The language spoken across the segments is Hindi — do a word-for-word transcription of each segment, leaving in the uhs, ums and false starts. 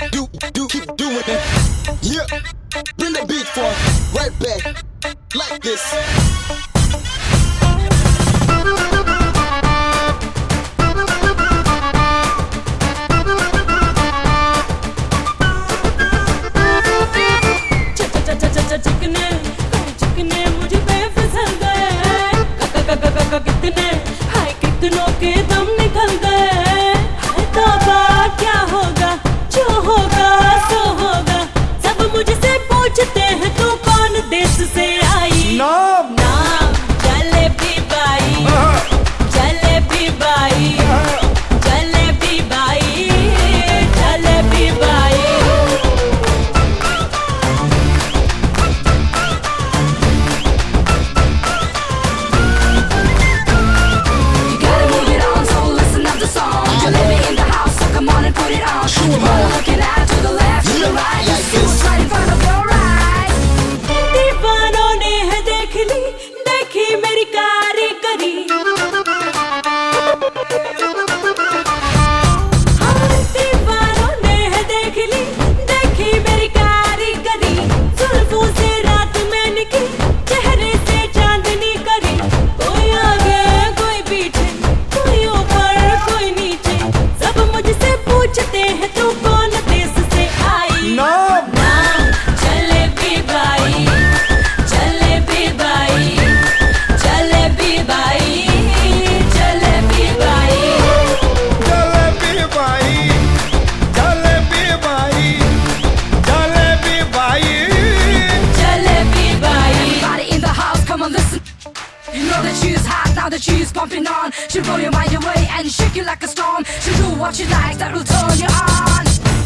do, do, keep doing it. Yeah, bring the beat for right back, like this. चिकने चिकने मुझ पे फिसल गए, कितने हाय कितनों के दम निकल गए। हाय तौबा क्या होगा, जो होगा सो होगा। सब मुझसे पूछते हैं तू कौन देश से आई। नाम नाम जलेबी बाई, जलेबी बाई, जलेबी बाई, जलेबी बाई। दीवानों ने है देख ली, देखी मेरी कारीगरी। हाँ, दीवानों ने है देख ली, देखी मेरी कारीगरी। जुल्फों से रात मैंने की, चेहरे से चांदनी करी। कोई आगे कोई पीछे, कोई ऊपर कोई नीचे। सब मुझसे पूछते हैं तू कौन देश से आई। नाम नाम Jalebi Bai, Jalebi Bai, Jalebi Bai, Jalebi Bai. Jalebi Bai, Jalebi Bai, Jalebi Bai, Jalebi Bai. Everybody in the house, come on listen. You know that she's hot, now that she's pumping on. She'll blow your mind away and shake you like a storm. She'll do what she likes, that will turn you on.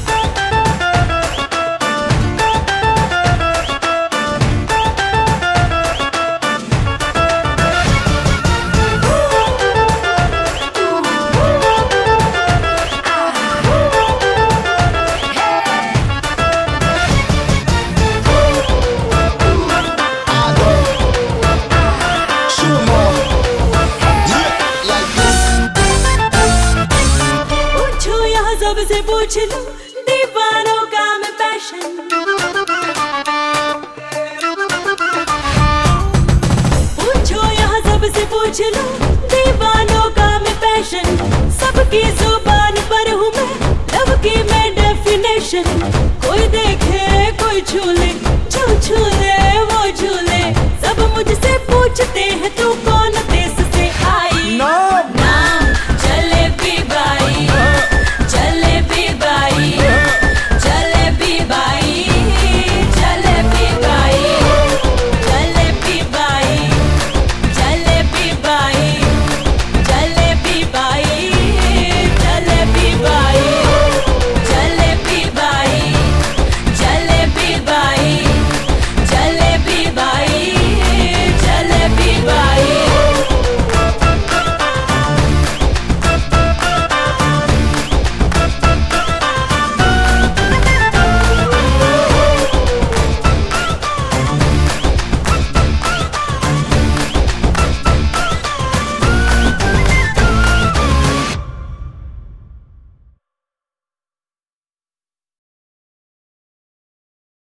पूछो यहाँ सबसे पूछ लो, दीवानों का मैं पैशन। पूछो यहाँ सबसे पूछ लो, दीवानों का मैं पैशन। सबकी जुबान पर हूँ मैं, लव की मैं डेफिनेशन। कोई देखे कोई छू ले, जो छू ले वो झूले। सब मुझसे पूछते हैं तू